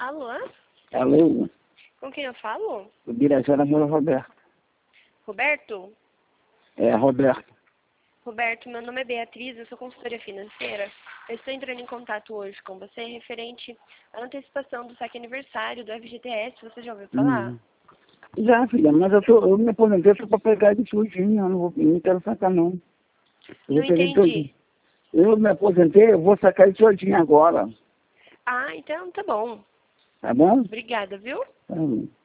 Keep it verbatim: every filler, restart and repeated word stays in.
Alô? Alô? Com quem eu falo? O diretor namora Roberto. Roberto? É, Roberto. Roberto, meu nome é Beatriz, eu sou consultora financeira. Eu estou entrando em contato hoje com você referente à antecipação do saque aniversário do F G T S, você já ouviu falar? Hum. Já, filha, mas eu, tô, eu me aposentei só pra pegar de tudinho, eu não, vou, não quero sacar não. Eu Não vou pegar de tudinho. entendi. Eu me aposentei, eu vou sacar de tudinho agora. Ah, então tá bom. Tá bom? Obrigada, viu? Tá bom.